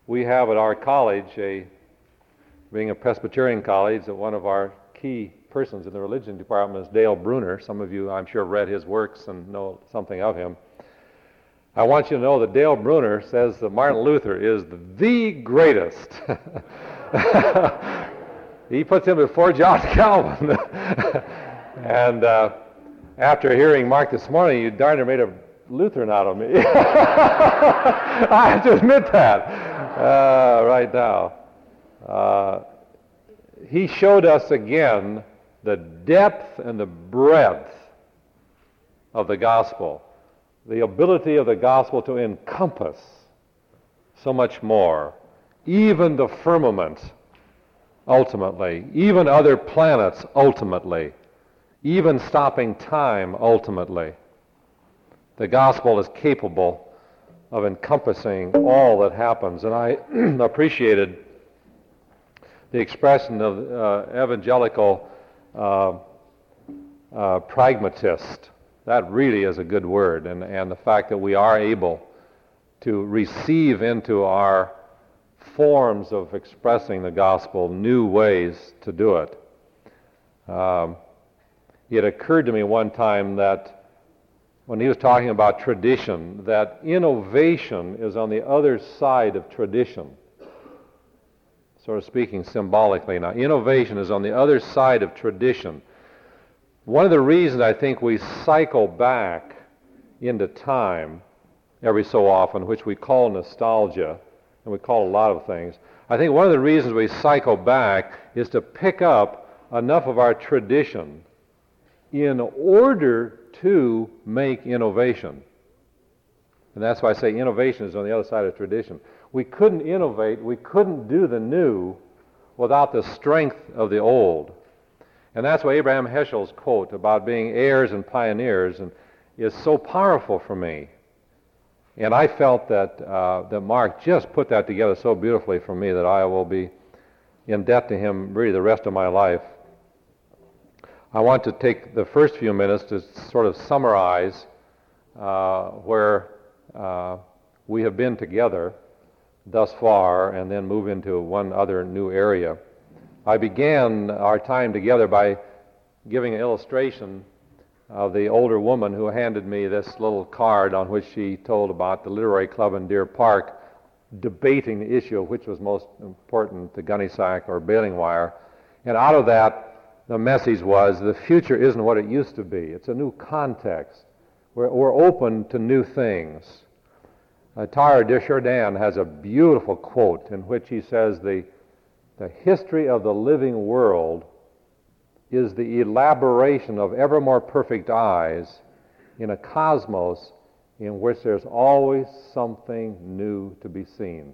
We have at our college, being a Presbyterian college, that one of our key persons in the religion department is Dale Bruner. Some of you, I'm sure, have read his works and know something of him. I want you to know that Dale Bruner says that Martin Luther is the greatest. He puts him before John Calvin. And after hearing Mark this morning, you darn near made a Lutheran out of me. I have to admit that right now. He showed us again the depth and the breadth of the gospel, the ability of the gospel to encompass so much more, even the firmament ultimately, even other planets ultimately, even stopping time ultimately. The gospel is capable of encompassing all that happens. And I appreciated the expression of evangelical pragmatist. That really is a good word. And the fact that we are able to receive into our forms of expressing the gospel new ways to do it. It occurred to me one time that when he was talking about tradition, that innovation is on the other side of tradition. Sort of speaking symbolically now. Innovation is on the other side of tradition. One of the reasons I think we cycle back into time every so often, which we call nostalgia, and we call a lot of things, I think one of the reasons we cycle back is to pick up enough of our tradition in order to make innovation. And that's why I say innovation is on the other side of tradition. We couldn't innovate, we couldn't do the new without the strength of the old. And that's why Abraham Heschel's quote about being heirs and pioneers is so powerful for me. And I felt that Mark just put that together so beautifully for me that I will be in debt to him really the rest of my life. I want to take the first few minutes to sort of summarize where we have been together thus far and then move into one other new area. I began our time together by giving an illustration of the older woman who handed me this little card on which she told about the literary club in Deer Park debating the issue of which was most important, the gunny sack or baling wire. And out of that, the message was, the future isn't what it used to be. It's a new context. We're open to new things. Teilhard de Chardin has a beautiful quote in which he says, the history of the living world is the elaboration of ever more perfect eyes in a cosmos in which there's always something new to be seen.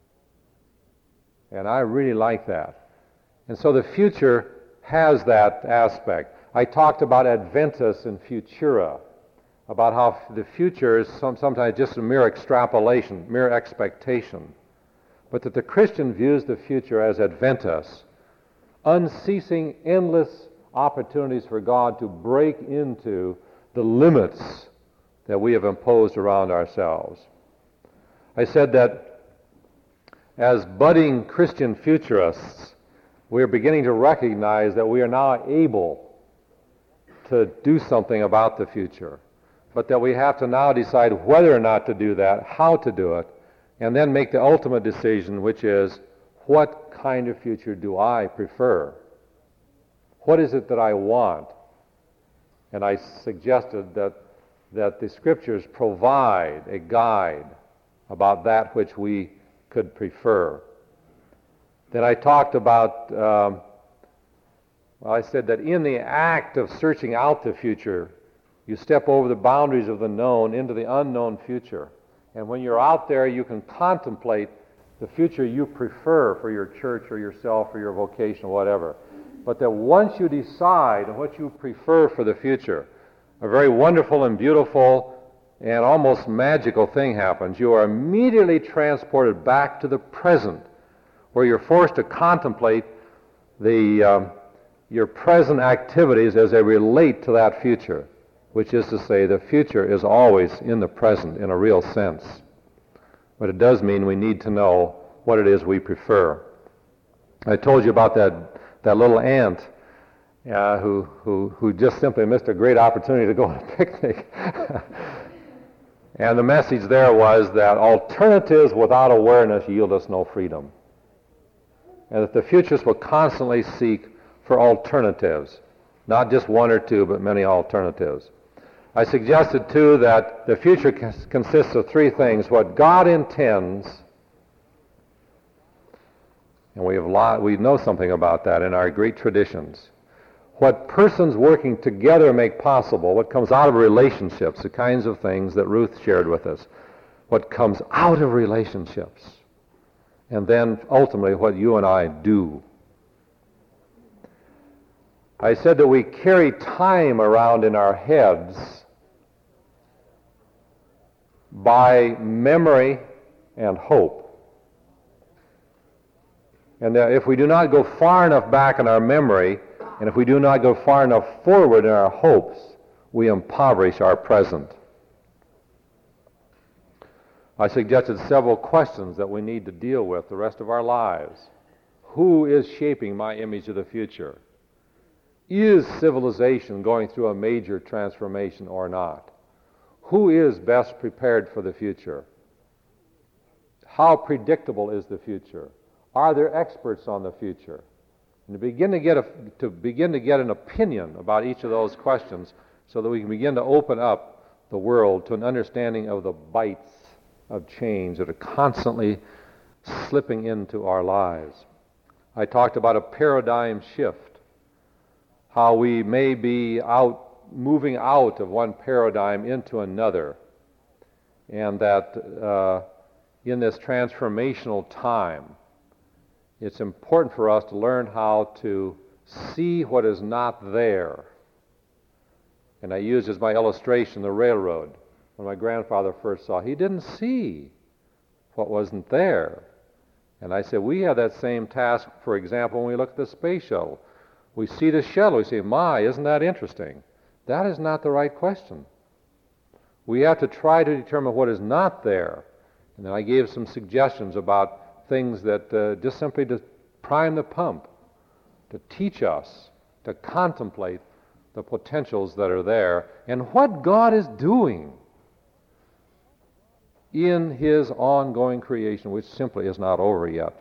And I really like that. And so the future has that aspect. I talked about Adventus and Futura, about how the future is sometimes just a mere extrapolation, mere expectation, but that the Christian views the future as Adventus, unceasing, endless opportunities for God to break into the limits that we have imposed around ourselves. I said that as budding Christian futurists, we are beginning to recognize that we are now able to do something about the future, but that we have to now decide whether or not to do that, how to do it, and then make the ultimate decision, which is, what kind of future do I prefer? What is it that I want? And I suggested that the Scriptures provide a guide about that which we could prefer. Then I talked about, I said that in the act of searching out the future, you step over the boundaries of the known into the unknown future. And when you're out there, you can contemplate the future you prefer for your church or yourself or your vocation or whatever. But that once you decide what you prefer for the future, a very wonderful and beautiful and almost magical thing happens. You are immediately transported back to the present, where you're forced to contemplate your present activities as they relate to that future, which is to say the future is always in the present in a real sense. But it does mean we need to know what it is we prefer. I told you about that little ant who just simply missed a great opportunity to go on a picnic. And the message there was that alternatives without awareness yield us no freedom. And that the futurists will constantly seek for alternatives, not just one or two, but many alternatives. I suggested, too, that the future consists of three things: what God intends, and we know something about that in our great traditions. What persons working together make possible, what comes out of relationships, the kinds of things that Ruth shared with us, what comes out of relationships, and then ultimately what you and I do. I said that we carry time around in our heads by memory and hope. And that if we do not go far enough back in our memory, and if we do not go far enough forward in our hopes, we impoverish our present. I suggested several questions that we need to deal with the rest of our lives. Who is shaping my image of the future? Is civilization going through a major transformation or not? Who is best prepared for the future? How predictable is the future? Are there experts on the future? And to begin to get an opinion about each of those questions so that we can begin to open up the world to an understanding of the bites of change that are constantly slipping into our lives. I talked about a paradigm shift, how we may be moving out of one paradigm into another, and that in this transformational time, it's important for us to learn how to see what is not there. And I used as my illustration the railroad. When my grandfather first saw it, he didn't see what wasn't there. And I said, we have that same task, for example, when we look at the space shuttle. We see the shuttle, we say, my, isn't that interesting? That is not the right question. We have to try to determine what is not there. And then I gave some suggestions about things that just simply to prime the pump, to teach us, to contemplate the potentials that are there and what God is doing in His ongoing creation, which simply is not over yet.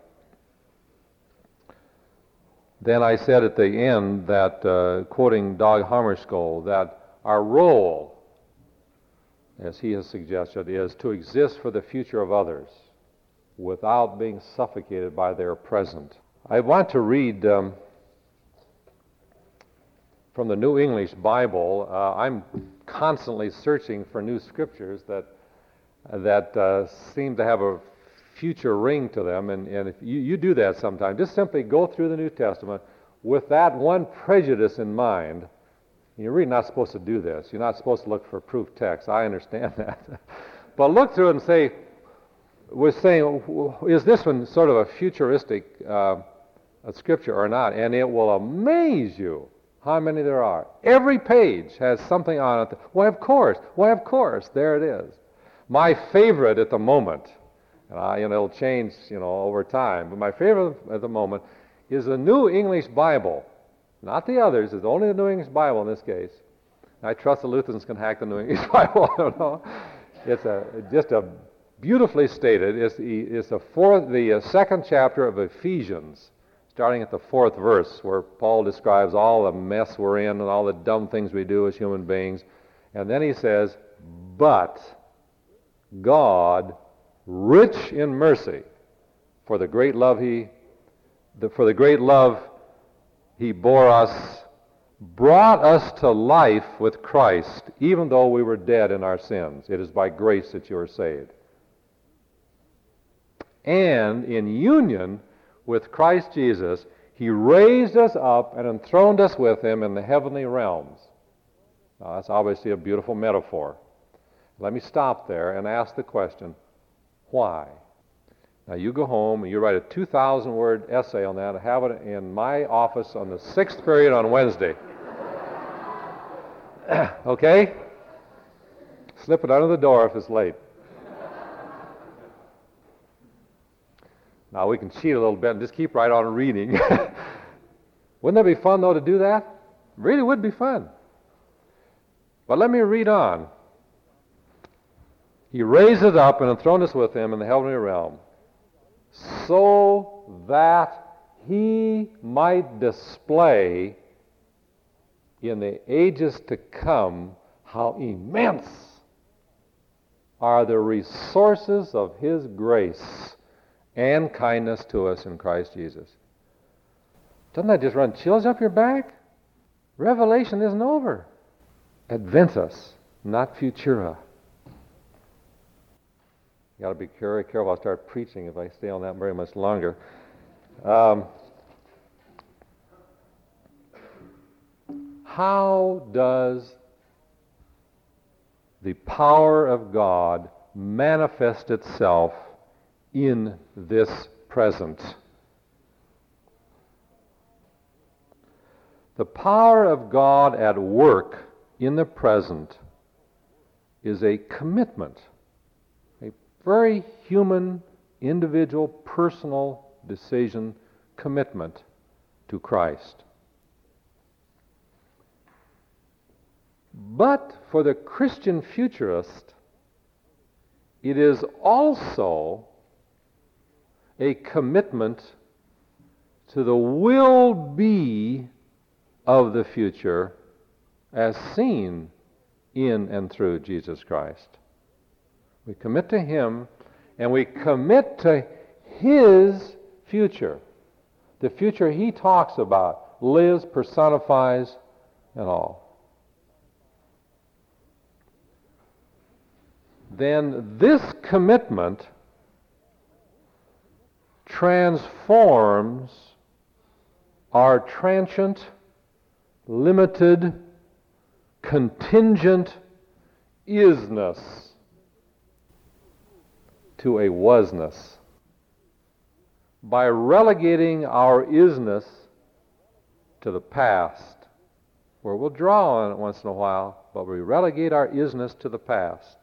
Then I said at the end that, quoting Dag Hammarskjöld, that our role, as he has suggested, is to exist for the future of others without being suffocated by their present. I want to read from the New English Bible. I'm constantly searching for new scriptures that seem to have a future ring to them, and if you do that sometime, just simply go through the New Testament with that one prejudice in mind. You're really not supposed to do this. You're not supposed to look for proof text. I understand that. But look through it and say, we're saying, is this one sort of a futuristic scripture or not? And it will amaze you how many there are. Every page has something on it. Why, of course, there it is. My favorite at the moment, and it'll change, over time, but my favorite at the moment is the New English Bible. Not the others, it's only the New English Bible in this case. I trust the Lutherans can hack the New English Bible, I don't know. It's just a beautifully stated. It's the second chapter of Ephesians, starting at the 4th verse, where Paul describes all the mess we're in and all the dumb things we do as human beings. And then he says, but God, rich in mercy, for the great love he bore us, brought us to life with Christ, even though we were dead in our sins. It is by grace that you are saved. And in union with Christ Jesus, He raised us up and enthroned us with Him in the heavenly realms. Now, that's obviously a beautiful metaphor. Let me stop there and ask the question, why? Now, you go home and you write a 2,000-word essay on that and have it in my office on the 6th period on Wednesday. Okay? Slip it under the door if it's late. Now, we can cheat a little bit and just keep right on reading. Wouldn't that be fun, though, to do that? Really would be fun. But let me read on. He raised up and enthroned us with him in the heavenly realm, so that he might display in the ages to come how immense are the resources of his grace and kindness to us in Christ Jesus. Doesn't that just run chills up your back? Revelation isn't over. Adventus, not futura. You got to be very careful. I'll start preaching if I stay on that very much longer. How does the power of God manifest itself in this present? The power of God at work in the present is a commitment, a very human, individual, personal decision commitment to Christ. But for the Christian futurist, it is also a commitment to the will-be of the future as seen in and through Jesus Christ. We commit to him, and we commit to his future, the future he talks about, lives, personifies, and all. Then this commitment transforms our transient, limited, contingent isness to a wasness by relegating our isness to the past, where we'll draw on it once in a while, but we relegate our isness to the past,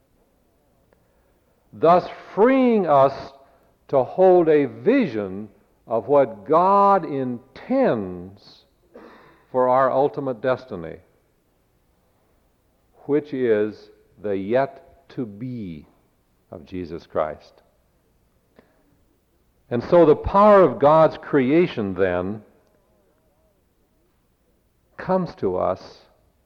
thus freeing us to hold a vision of what God intends for our ultimate destiny, which is the yet to be of Jesus Christ. And so the power of God's creation then comes to us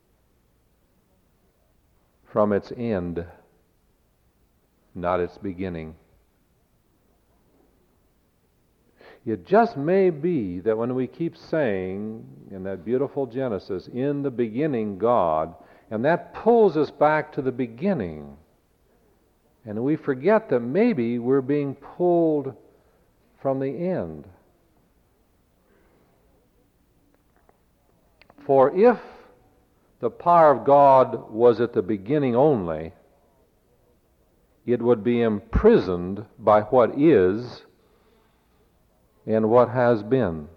from its end, not its beginning. It just may be that when we keep saying in that beautiful Genesis, in the beginning God, and that pulls us back to the beginning, and we forget that maybe we're being pulled from the end. For if the power of God was at the beginning only, it would be imprisoned by what is and what has been.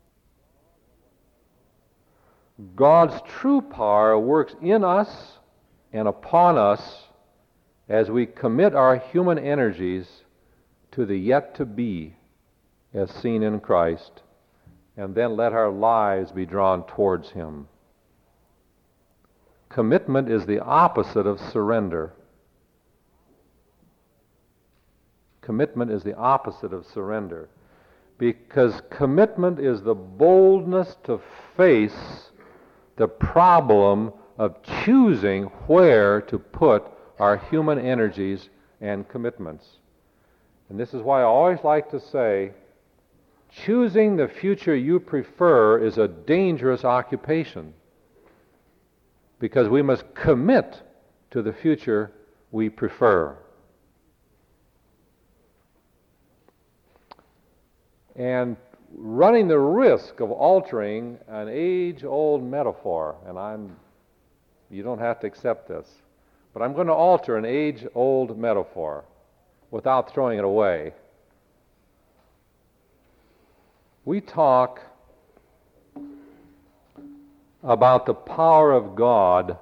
God's true power works in us and upon us as we commit our human energies to the yet to be as seen in Christ, and then let our lives be drawn towards him. Commitment is the opposite of surrender. Commitment is the opposite of surrender, because commitment is the boldness to face the problem of choosing where to put our human energies and commitments. And this is why I always like to say, choosing the future you prefer is a dangerous occupation, because we must commit to the future we prefer. And running the risk of altering an age-old metaphor, and you don't have to accept this, but I'm going to alter an age-old metaphor without throwing it away. We talk about the power of God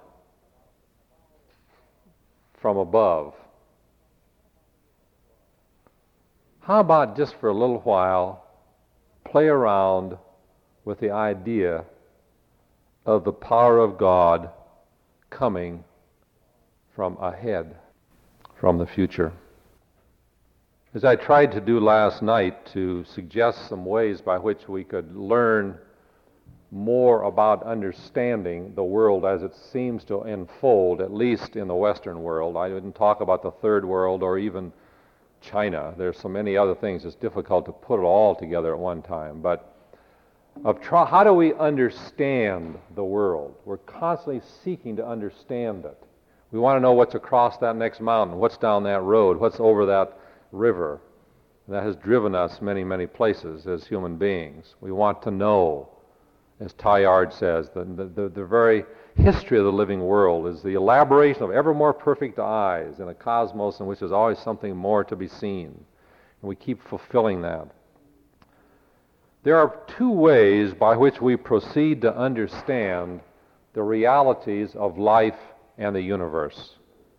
from above. How about just for a little while, play around with the idea of the power of God coming from ahead, from the future? As I tried to do last night to suggest some ways by which we could learn more about understanding the world as it seems to unfold, at least in the Western world. I didn't talk about the Third World or even China. There's so many other things, it's difficult to put it all together at one time. But how do we understand the world? We're constantly seeking to understand it. We want to know what's across that next mountain, what's down that road, what's over that river. That has driven us many, many places as human beings. We want to know. As Teilhard says, the very history of the living world is the elaboration of ever more perfect eyes in a cosmos in which there's always something more to be seen. And we keep fulfilling that. There are two ways by which we proceed to understand the realities of life and the universe.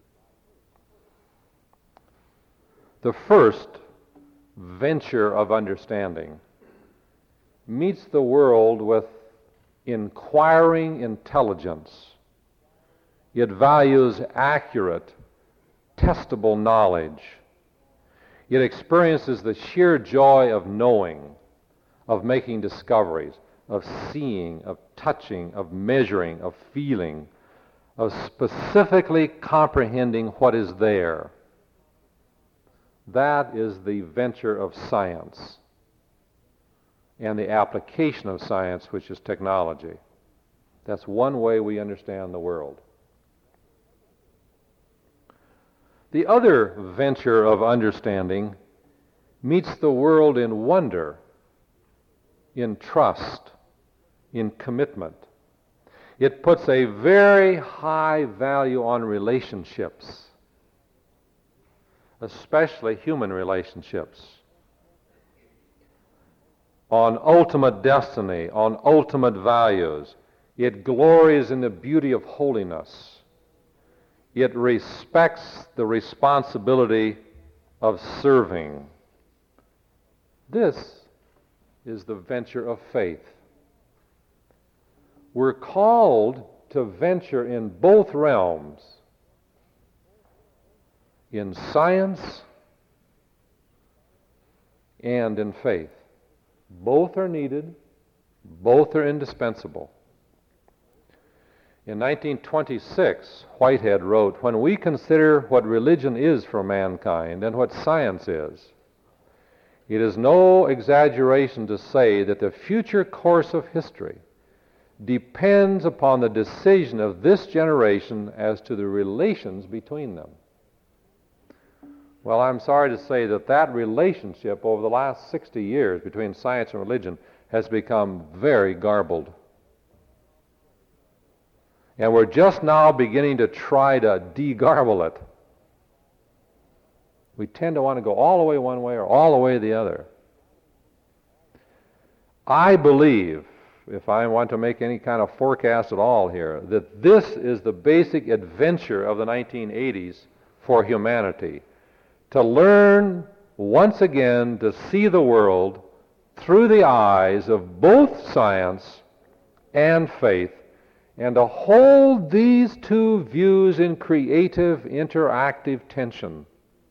The first venture of understanding meets the world with inquiring intelligence. It values accurate, testable knowledge. It experiences the sheer joy of knowing, of making discoveries, of seeing, of touching, of measuring, of feeling, of specifically comprehending what is there. That is the venture of science and the application of science, which is technology. That's one way we understand the world. The other venture of understanding meets the world in wonder, in trust, in commitment. It puts a very high value on relationships, especially human relationships, on ultimate destiny, on ultimate values. It glories in the beauty of holiness. It respects the responsibility of serving. This is the venture of faith. We're called to venture in both realms, in science and in faith. Both are needed, both are indispensable. In 1926, Whitehead wrote, "When we consider what religion is for mankind and what science is, it is no exaggeration to say that the future course of history depends upon the decision of this generation as to the relations between them." Well, I'm sorry to say that relationship over the last 60 years between science and religion has become very garbled. And we're just now beginning to try to de-garble it. We tend to want to go all the way one way or all the way the other. I believe, if I want to make any kind of forecast at all here, that this is the basic adventure of the 1980s for humanity. To learn once again to see the world through the eyes of both science and faith, and to hold these two views in creative, interactive tension.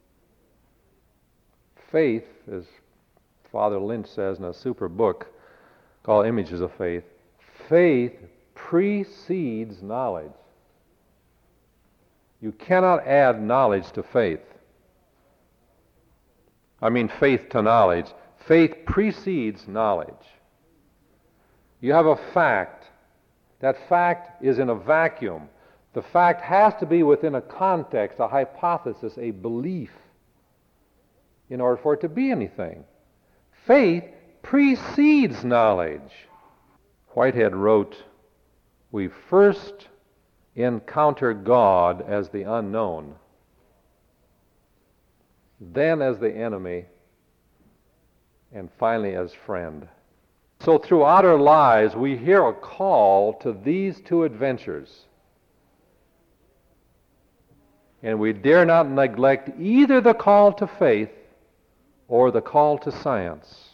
Faith, as Father Lynch says in a super book called Images of Faith, faith precedes knowledge. You cannot add knowledge to faith. I mean faith to knowledge. Faith precedes knowledge. You have a fact. That fact is in a vacuum. The fact has to be within a context, a hypothesis, a belief, in order for it to be anything. Faith precedes knowledge. Whitehead wrote, "We first encounter God as the unknown, then as the enemy, and finally as friend." So throughout our lives, we hear a call to these two adventures. And we dare not neglect either the call to faith or the call to science,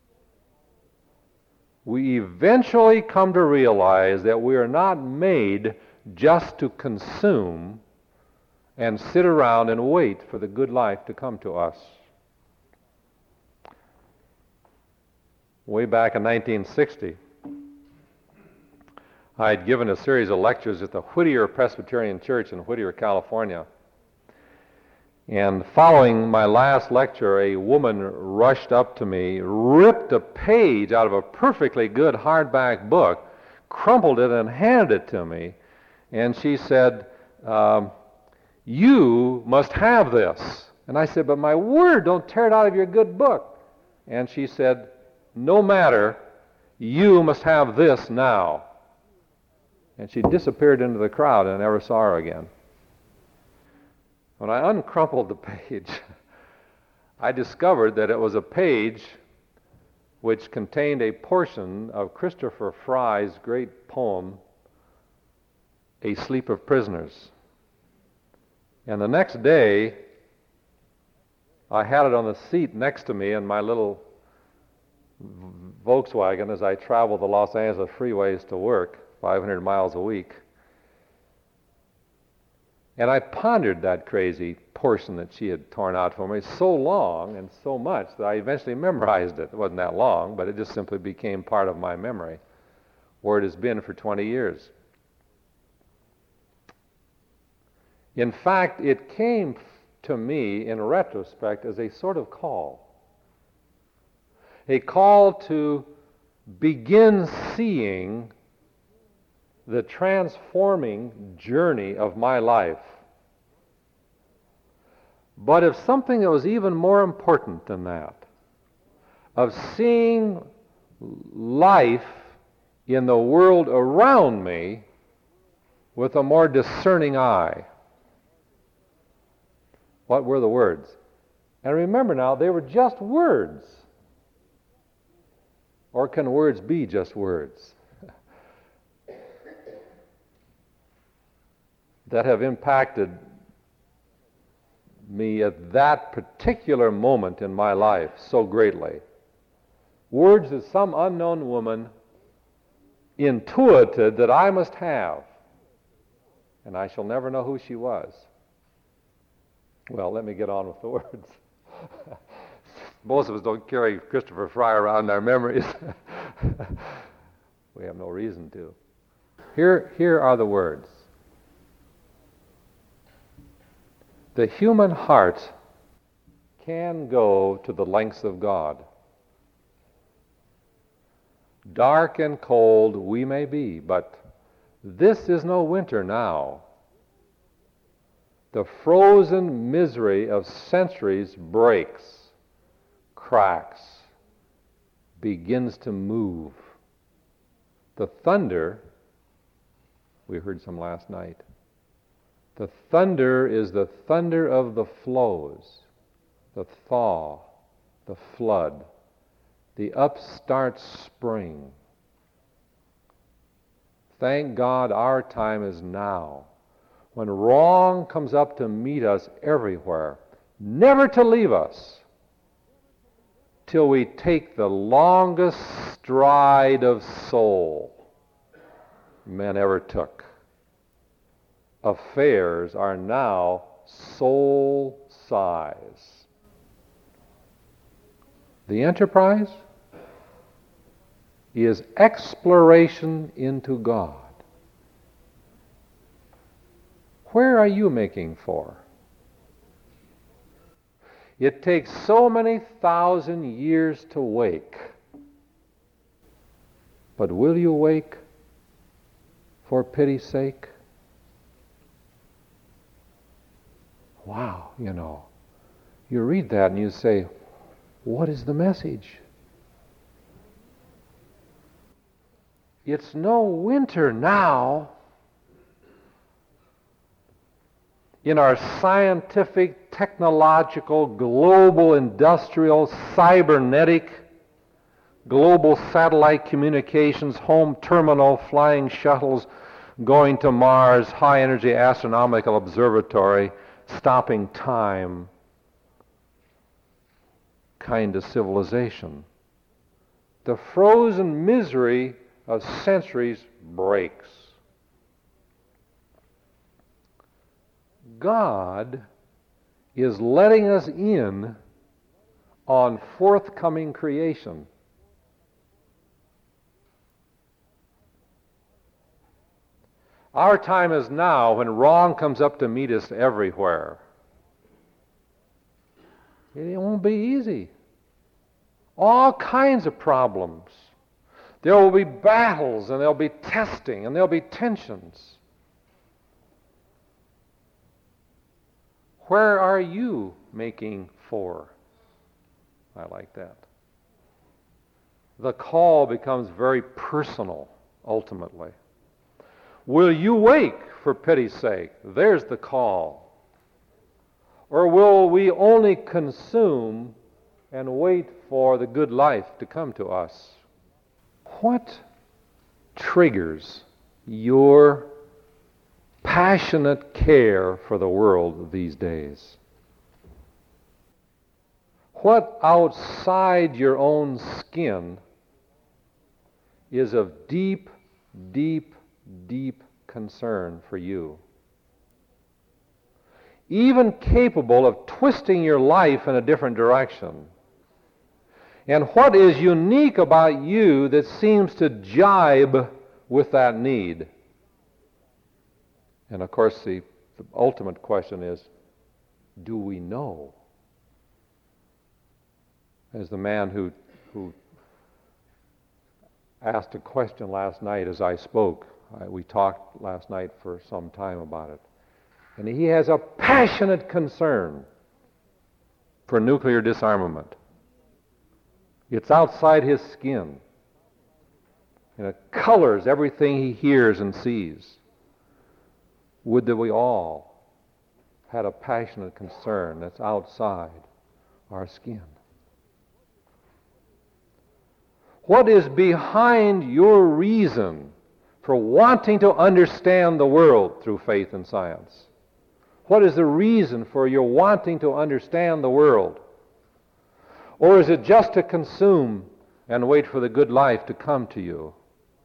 we eventually come to realize that we are not made just to consume and sit around and wait for the good life to come to us. Way back in 1960, I had given a series of lectures at the Whittier Presbyterian Church in Whittier, California. And following my last lecture, a woman rushed up to me, ripped a page out of a perfectly good hardback book, crumpled it, and handed it to me. And she said, "You must have this." And I said, "But my word, don't tear it out of your good book." And she said, "No matter, you must have this now." And she disappeared into the crowd, and I never saw her again. When I uncrumpled the page, I discovered that it was a page which contained a portion of Christopher Fry's great poem, A Sleep of Prisoners. And the next day, I had it on the seat next to me in my little Volkswagen as I traveled the Los Angeles freeways to work, 500 miles a week. And I pondered that crazy portion that she had torn out for me so long and so much that I eventually memorized it. It wasn't that long, but it just simply became part of my memory, where it has been for 20 years. In fact, it came to me in retrospect as a sort of call. A call to begin seeing the transforming journey of my life. But of something that was even more important than that, of seeing life in the world around me with a more discerning eye. What were the words? And remember now, they were just words. Or can words be just words? That have impacted me at that particular moment in my life so greatly. Words that some unknown woman intuited that I must have, and I shall never know who she was. Well, let me get on with the words. Most of us don't carry Christopher Fry around in our memories. We have no reason to. Here are the words. The human heart can go to the lengths of God. Dark and cold we may be, but this is no winter now. The frozen misery of centuries breaks, cracks, begins to move. The thunder, we heard some last night, the thunder is the thunder of the flows, the thaw, the flood, the upstart spring. Thank God our time is now, when wrong comes up to meet us everywhere, never to leave us till we take the longest stride of soul men ever took. Affairs are now soul size. The enterprise is exploration into God. Where are you making for? It takes so many thousand years to wake. But will you wake for pity's sake? Wow, you read that and you say, what is the message? It's no winter now. In our scientific, technological, global, industrial, cybernetic, global satellite communications, home terminal, flying shuttles, going to Mars, high-energy astronomical observatory, stopping time, kind of civilization. The frozen misery of centuries breaks. God is letting us in on forthcoming creation. Our time is now when wrong comes up to meet us everywhere. It won't be easy. All kinds of problems. There will be battles, and there'll be testing, and there'll be tensions. Where are you making for? I like that. The call becomes very personal, ultimately. Will you wake, for pity's sake? There's the call. Or will we only consume and wait for the good life to come to us? What triggers your passionate care for the world these days? What outside your own skin is of deep, deep, deep concern for you? Even capable of twisting your life in a different direction. And what is unique about you that seems to jibe with that need? And of course, the ultimate question is, do we know? As the man who asked a question last night as I spoke, we talked last night for some time about it. And he has a passionate concern for nuclear disarmament. It's outside his skin. And it colors everything he hears and sees. Would that we all had a passionate concern that's outside our skin. What is behind your reason for wanting to understand the world through faith and science? What is the reason for your wanting to understand the world? Or is it just to consume and wait for the good life to come to you?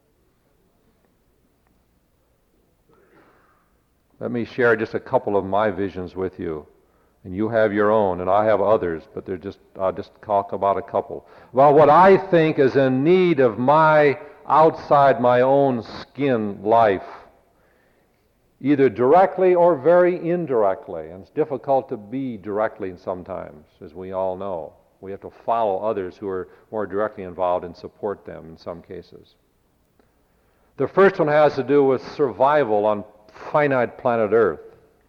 Let me share just a couple of my visions with you. And you have your own, and I have others, but I'll just talk about a couple. Well, what I think is in need of my outside my own skin life, either directly or very indirectly. And it's difficult to be directly sometimes, as we all know. We have to follow others who are more directly involved and support them in some cases. The first one has to do with survival on finite planet Earth,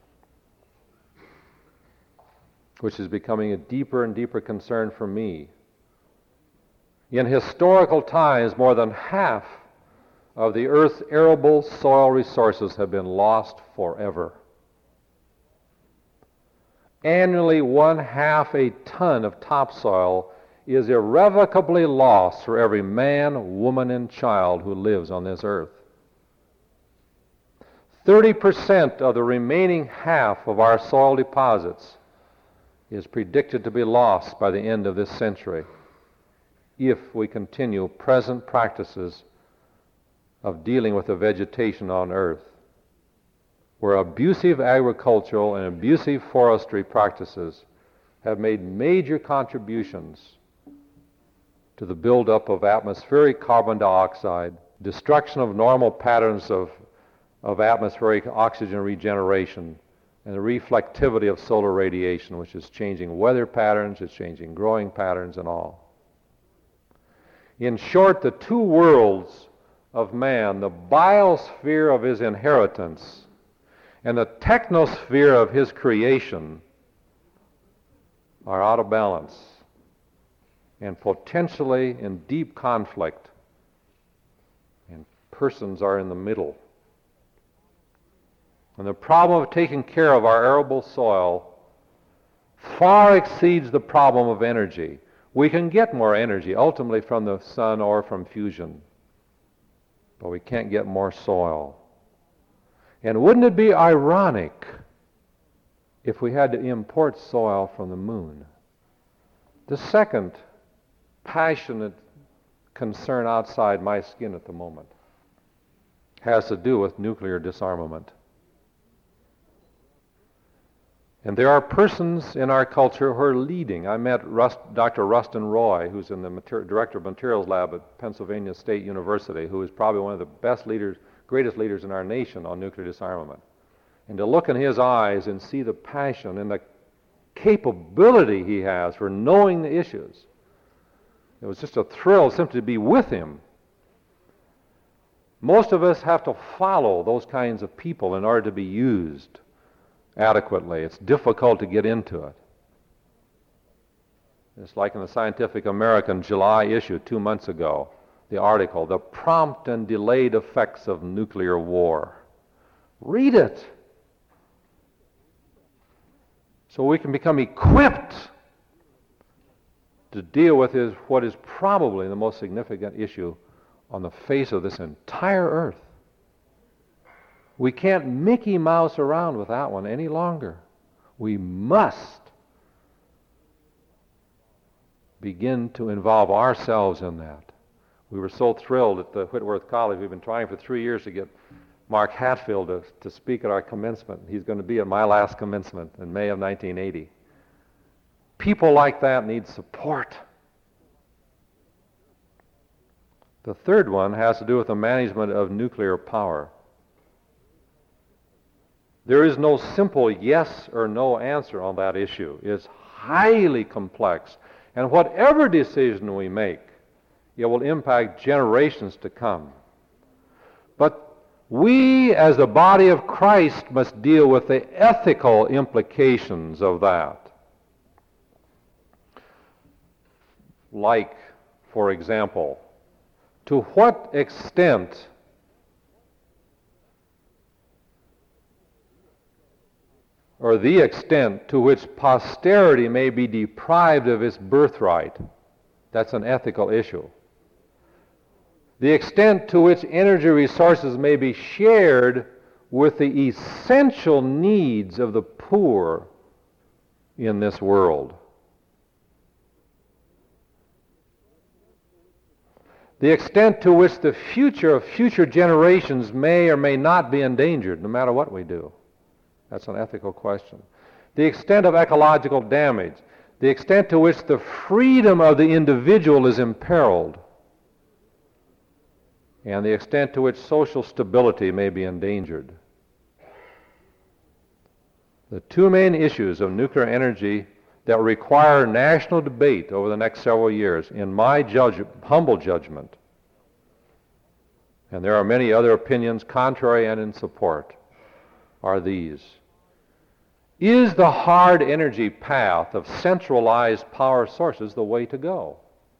which is becoming a deeper and deeper concern for me. In historical times, more than half of the Earth's arable soil resources have been lost forever. Annually, 1/2 a ton of topsoil is irrevocably lost for every man, woman, and child who lives on this earth. 30% of the remaining half of our soil deposits is predicted to be lost by the end of this century if we continue present practices of dealing with the vegetation on earth, where abusive agricultural and abusive forestry practices have made major contributions to the buildup of atmospheric carbon dioxide, destruction of normal patterns of atmospheric oxygen regeneration, and the reflectivity of solar radiation, which is changing weather patterns, it's changing growing patterns and all. In short, the two worlds of man, the biosphere of his inheritance and the technosphere of his creation, are out of balance and potentially in deep conflict, and persons are in the middle. And the problem of taking care of our arable soil far exceeds the problem of energy. We can get more energy, ultimately from the sun or from fusion, but we can't get more soil. And wouldn't it be ironic if we had to import soil from the moon? The second passionate concern outside my skin at the moment has to do with nuclear disarmament. And there are persons in our culture who are leading. I met Dr. Rustin Roy, who's in the Director of Materials Lab at Pennsylvania State University, who is probably one of the best leaders, greatest leaders in our nation on nuclear disarmament. And to look in his eyes and see the passion and the capability he has for knowing the issues, it was just a thrill simply to be with him. Most of us have to follow those kinds of people in order to be used adequately. It's difficult to get into it. It's like in the Scientific American July issue 2 months ago, the article, The Prompt and Delayed Effects of Nuclear War. Read it so we can become equipped to deal with what is probably the most significant issue on the face of this entire earth. We can't Mickey Mouse around with that one any longer. We must begin to involve ourselves in that. We were so thrilled at the Whitworth College. We've been trying for 3 years to get Mark Hatfield to speak at our commencement. He's going to be at my last commencement in May of 1980. People like that need support. The third one has to do with the management of nuclear power. There is no simple yes or no answer on that issue. It's highly complex. And whatever decision we make, it will impact generations to come. But we, as the body of Christ, must deal with the ethical implications of that. Like, for example, to what extent or the extent to which posterity may be deprived of its birthright. That's an ethical issue. The extent to which energy resources may be shared with the essential needs of the poor in this world. The extent to which the future of future generations may or may not be endangered, no matter what we do. That's an ethical question. The extent of ecological damage, the extent to which the freedom of the individual is imperiled, and the extent to which social stability may be endangered. The two main issues of nuclear energy that require national debate over the next several years, in my humble judgment, and there are many other opinions contrary and in support, are these. Is the hard energy path of centralized power sources the way to go?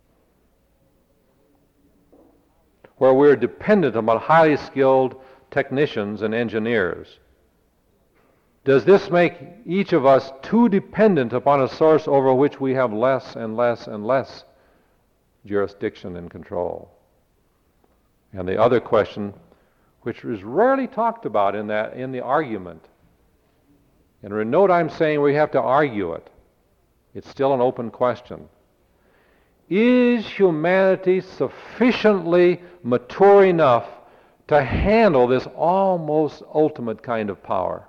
Where we're dependent upon highly skilled technicians and engineers. Does this make each of us too dependent upon a source over which we have less and less and less jurisdiction and control? And the other question, which is rarely talked about in the argument, and note I'm saying we have to argue it. It's still an open question. Is humanity sufficiently mature enough to handle this almost ultimate kind of power?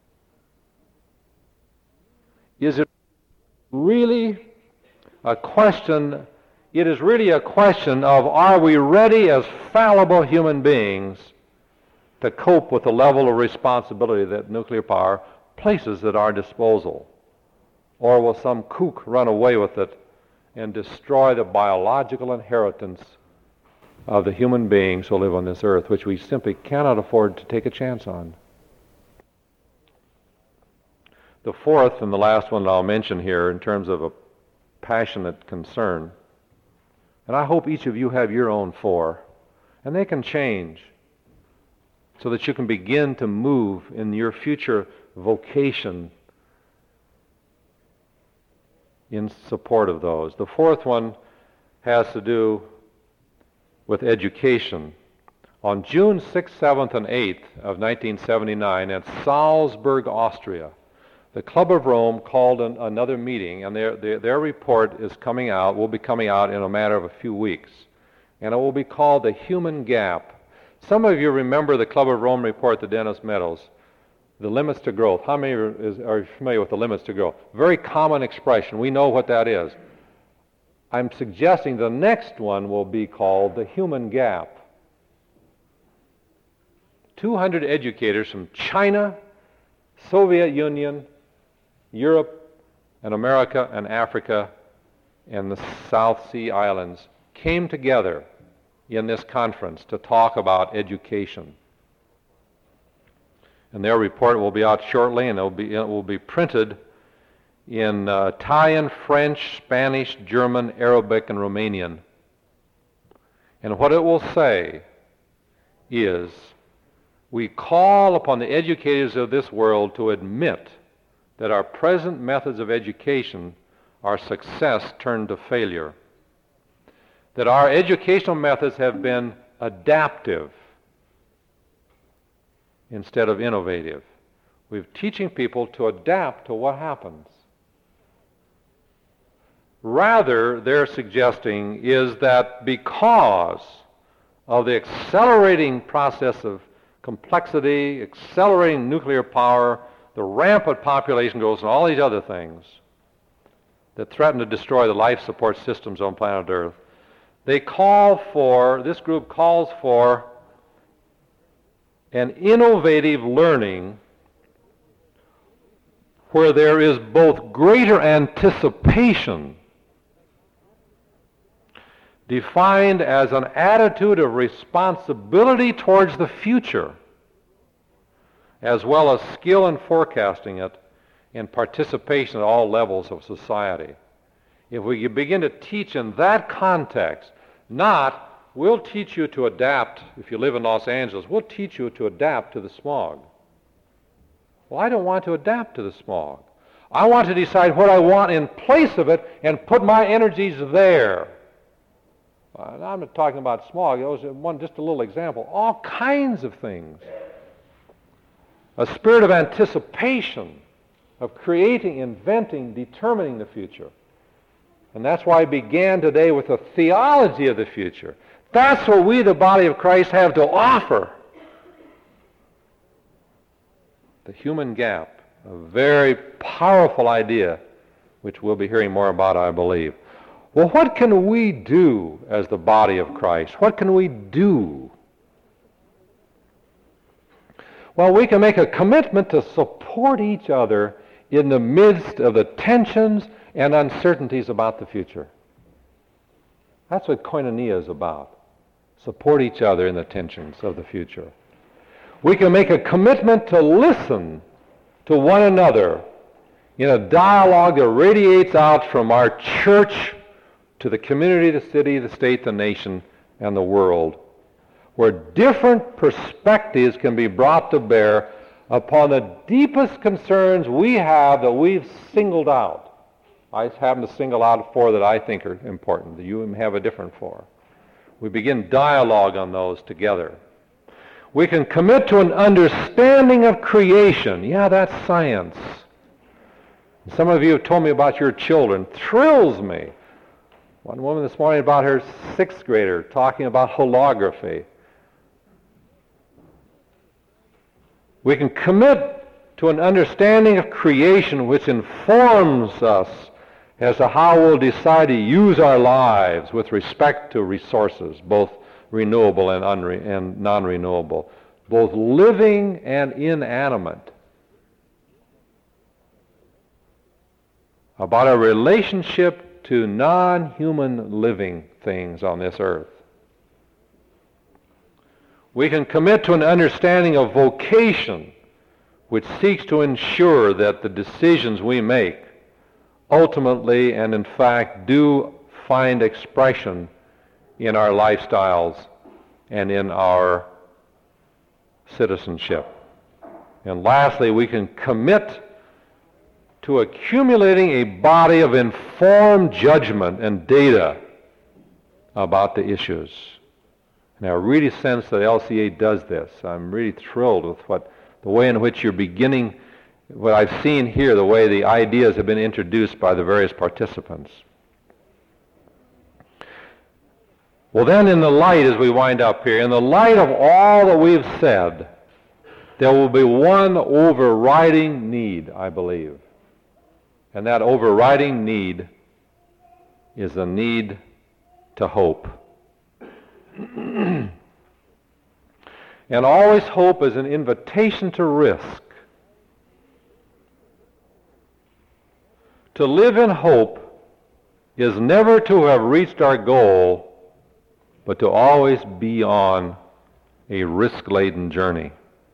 Is it really a question? It is really a question of, are we ready as fallible human beings to cope with the level of responsibility that nuclear power places at our disposal? Or will some kook run away with it and destroy the biological inheritance of the human beings who live on this earth, which we simply cannot afford to take a chance on? The fourth and the last one that I'll mention here in terms of a passionate concern, and I hope each of you have your own four, and they can change so that you can begin to move in your future vocation in support of those. The fourth one has to do with education. On June 6th, 7th, and 8th of 1979 at Salzburg, Austria, the Club of Rome called another meeting, and their report is coming out, will be coming out in a matter of a few weeks. And it will be called The Human Gap. Some of you remember the Club of Rome report, the Dennis Meadows, the limits to growth. How many are familiar with the limits to growth? Very common expression. We know what that is. I'm suggesting the next one will be called The Human Gap. 200 educators from China, Soviet Union, Europe, and America, and Africa, and the South Sea Islands came together in this conference to talk about education. And their report will be out shortly, and it will be printed in Italian, French, Spanish, German, Arabic, and Romanian. And what it will say is, we call upon the educators of this world to admit that our present methods of education are success turned to failure. That our educational methods have been adaptive instead of innovative. We're teaching people to adapt to what happens. Rather, they're suggesting is that because of the accelerating process of complexity, accelerating nuclear power, the rampant population growth, and all these other things that threaten to destroy the life support systems on planet Earth, this group calls for an innovative learning where there is both greater anticipation, defined as an attitude of responsibility towards the future, as well as skill in forecasting it and participation at all levels of society. If we begin to teach in that context, not, we'll teach you to adapt, if you live in Los Angeles, we'll teach you to adapt to the smog. Well, I don't want to adapt to the smog. I want to decide what I want in place of it and put my energies there. I'm not talking about smog. It was just a little example. All kinds of things. A spirit of anticipation, of creating, inventing, determining the future. And that's why I began today with a theology of the future. That's what we, the body of Christ, have to offer. The human gap, a very powerful idea, which we'll be hearing more about, I believe. Well, what can we do as the body of Christ? What can we do? Well, we can make a commitment to support each other in the midst of the tensions and uncertainties about the future. That's what koinonia is about. Support each other in the tensions of the future. We can make a commitment to listen to one another in a dialogue that radiates out from our church to the community, the city, the state, the nation, and the world, where different perspectives can be brought to bear upon the deepest concerns we have that we've singled out. I happen to single out 4 that I think are important, that you have a different 4. We begin dialogue on those together. We can commit to an understanding of creation. Yeah, that's science. Some of you have told me about your children. Thrills me. One woman this morning about her 6th grader talking about holography. We can commit to an understanding of creation which informs us as to how we'll decide to use our lives with respect to resources, both renewable and non-renewable, both living and inanimate, about our relationship to non-human living things on this earth. We can commit to an understanding of vocation which seeks to ensure that the decisions we make ultimately and in fact do find expression in our lifestyles and in our citizenship. And lastly, we can commit to accumulating a body of informed judgment and data about the issues. And I really sense that LCA does this. I'm really thrilled with the way in which you're beginning what I've seen here, the way the ideas have been introduced by the various participants. Well, then in the light, as we wind up here, in the light of all that we've said, there will be one overriding need, I believe. And that overriding need is the need to hope. And always hope is an invitation to risk. To live in hope is never to have reached our goal, but to always be on a risk-laden journey.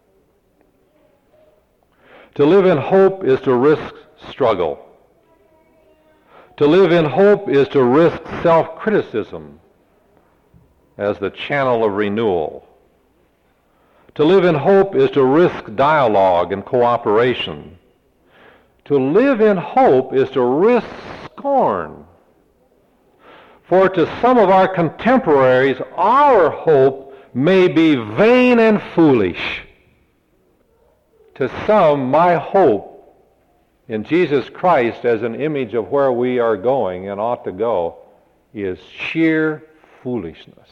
To live in hope is to risk struggle. To live in hope is to risk self-criticism as the channel of renewal. To live in hope is to risk dialogue and cooperation. To live in hope is to risk scorn. For to some of our contemporaries, our hope may be vain and foolish. To some, my hope in Jesus Christ as an image of where we are going and ought to go is sheer foolishness.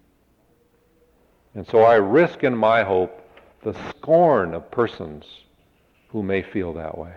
And so I risk in my hope the scorn of persons who may feel that way.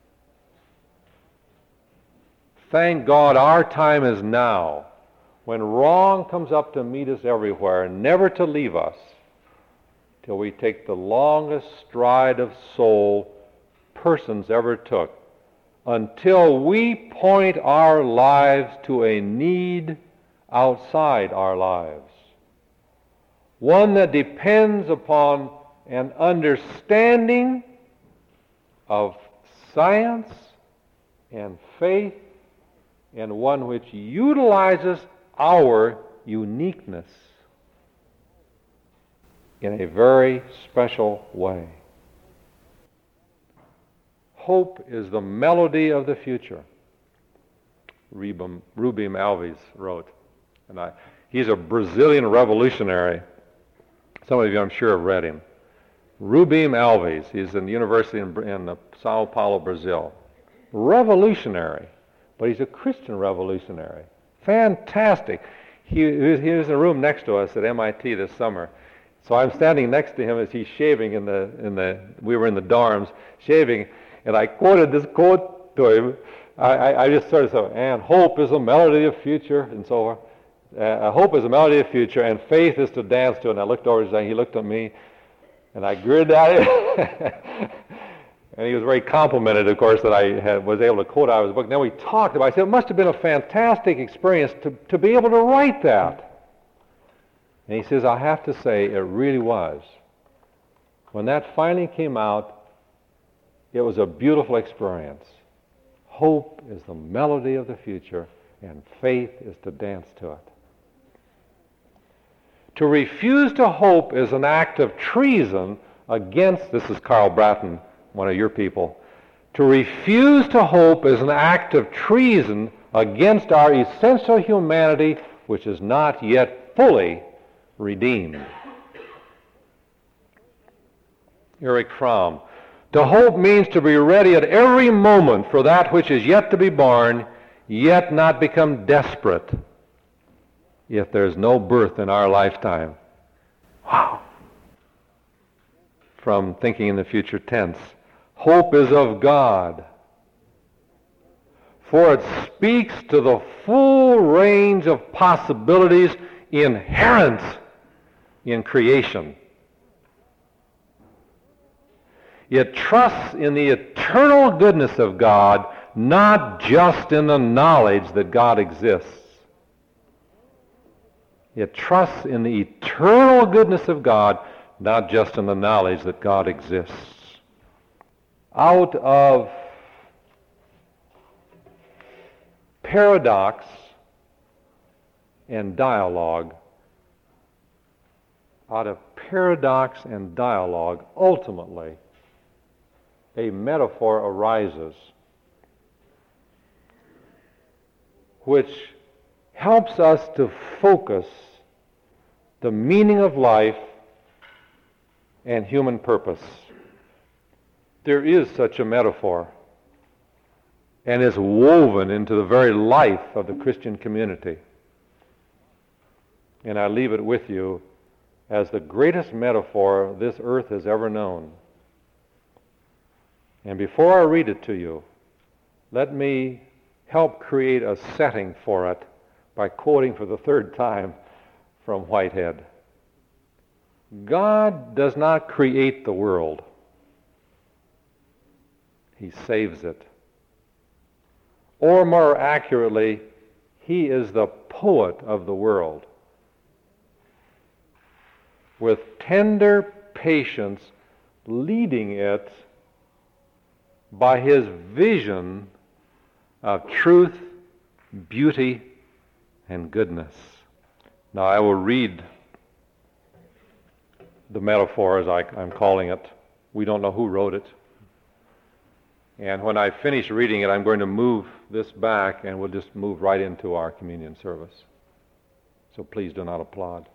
Thank God our time is now, when wrong comes up to meet us everywhere, never to leave us till we take the longest stride of soul persons ever took, until we point our lives to a need outside our lives, one that depends upon an understanding of science and faith, and one which utilizes our uniqueness in a very special way. Hope is the melody of the future, Rubem Alves wrote. And he's a Brazilian revolutionary. Some of you, I'm sure, have read him. Rubem Alves, he's in the university in Sao Paulo, Brazil. Revolutionary, but he's a Christian revolutionary. Fantastic. He was in a room next to us at MIT this summer. So I'm standing next to him as he's shaving we were in the dorms, shaving, and I quoted this quote to him. I just sort of said, and hope is a melody of future, and so on. Hope is a melody of future, and faith is to dance to it. And I looked over and he looked at me, and I grinned at him. And he was very complimented, of course, that I was able to quote out of his book. And then we talked about it. I said, it must have been a fantastic experience to be able to write that. And he says, I have to say, it really was. When that finally came out, it was a beautiful experience. Hope is the melody of the future, and faith is to dance to it. To refuse to hope is an act of treason against, this is Carl Bratton, one of your people. To refuse to hope is an act of treason against our essential humanity, which is not yet fully redeemed. Erich Fromm. To hope means to be ready at every moment for that which is yet to be born, yet not become desperate if there's no birth in our lifetime. Wow. From Thinking in the Future Tense. Hope is of God, for it speaks to the full range of possibilities inherent in creation. It trusts in the eternal goodness of God, not just in the knowledge that God exists. It trusts in the eternal goodness of God, not just in the knowledge that God exists. Out of paradox and dialogue, ultimately, a metaphor arises which helps us to focus the meaning of life and human purpose. There is such a metaphor, and is woven into the very life of the Christian community. And I leave it with you as the greatest metaphor this earth has ever known. And before I read it to you, let me help create a setting for it by quoting for the third time from Whitehead. God does not create the world. He saves it. Or more accurately, He is the poet of the world. With tender patience leading it by His vision of truth, beauty, and goodness. Now I will read the metaphor as I'm calling it. We don't know who wrote it. And when I finish reading it, I'm going to move this back and we'll just move right into our communion service. So please do not applaud.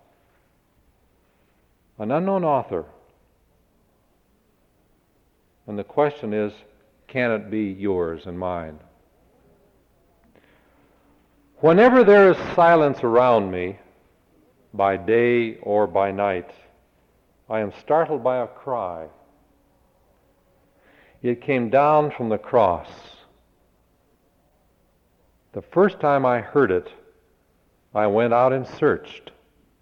An unknown author. And the question is, can it be yours and mine? Whenever there is silence around me, by day or by night, I am startled by a cry. It came down from the cross. The first time I heard it, I went out and searched.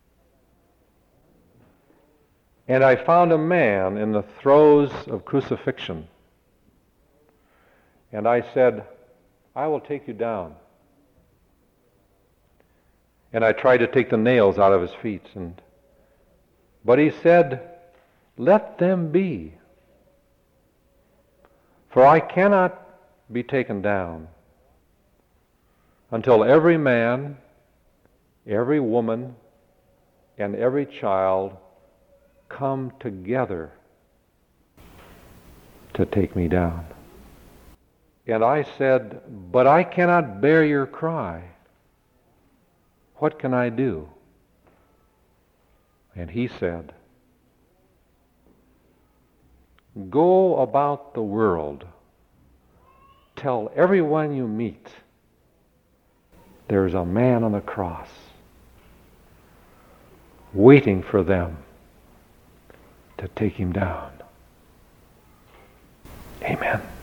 And I found a man in the throes of crucifixion. And I said, I will take you down. And I tried to take the nails out of his feet. But he said, let them be. For I cannot be taken down until every man, every woman, and every child come together to take me down. And I said, but I cannot bear your cry. What can I do? And he said, go about the world, tell everyone you meet, there's a man on the cross waiting for them to take him down. Amen.